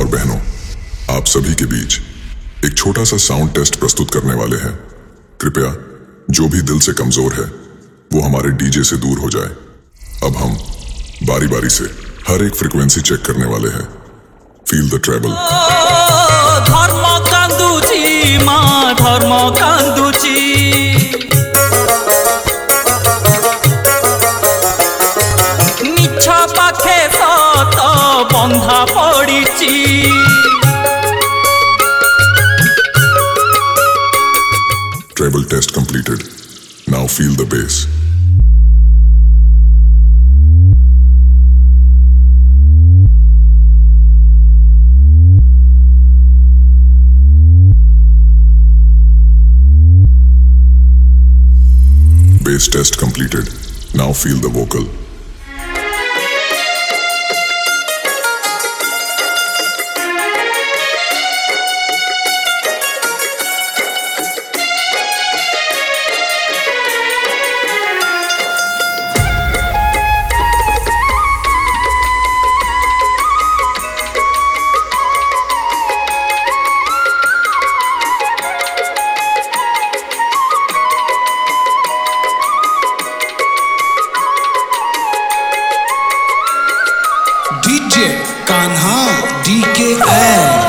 और बहनों, आप सभी के बीच एक छोटा सा साउंड टेस्ट प्रस्तुत करने वाले हैं। कृपया जो भी दिल से कमजोर है वो हमारे डीजे से दूर हो जाए। अब हम बारी बारी से हर एक फ्रीक्वेंसी चेक करने वाले हैं। Feel the treble. धर्म कांदुची माँ धर्म कांदुची, मिछ पाखे सत बंधा पड़िची। Treble test completed. Now feel the bass. Bass test completed. Now feel the vocal. DJ Kanha DKL